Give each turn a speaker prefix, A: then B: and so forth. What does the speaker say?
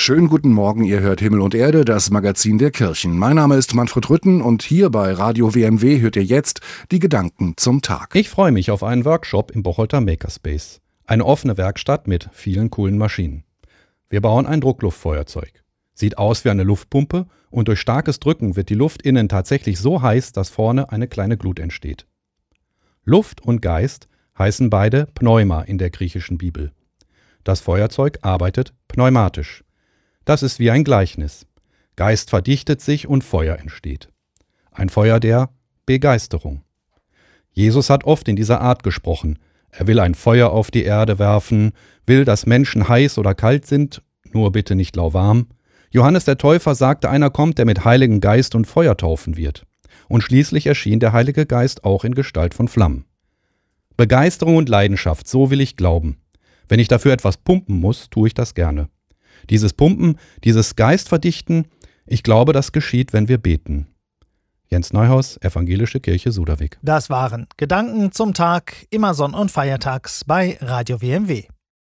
A: Schönen guten Morgen, ihr hört Himmel und Erde, das Magazin der Kirchen. Mein Name ist Manfred Rütten und hier bei Radio WMW hört ihr jetzt die Gedanken zum Tag.
B: Ich freue mich auf einen Workshop im Bocholter Makerspace. Eine offene Werkstatt mit vielen coolen Maschinen. Wir bauen ein Druckluftfeuerzeug. Sieht aus wie eine Luftpumpe und durch starkes Drücken wird die Luft innen tatsächlich so heiß, dass vorne eine kleine Glut entsteht. Luft und Geist heißen beide Pneuma in der griechischen Bibel. Das Feuerzeug arbeitet pneumatisch. Das ist wie ein Gleichnis. Geist verdichtet sich und Feuer entsteht. Ein Feuer der Begeisterung. Jesus hat oft in dieser Art gesprochen. Er will ein Feuer auf die Erde werfen, will, dass Menschen heiß oder kalt sind, nur bitte nicht lauwarm. Johannes der Täufer sagte, einer kommt, der mit Heiligen Geist und Feuer taufen wird. Und schließlich erschien der Heilige Geist auch in Gestalt von Flammen. Begeisterung und Leidenschaft, so will ich glauben. Wenn ich dafür etwas pumpen muss, tue ich das gerne. Dieses Pumpen, dieses Geistverdichten, ich glaube, das geschieht, wenn wir beten. Jens Neuhaus, Evangelische Kirche Suderwig.
C: Das waren Gedanken zum Tag, immer sonn- und feiertags bei Radio WMW.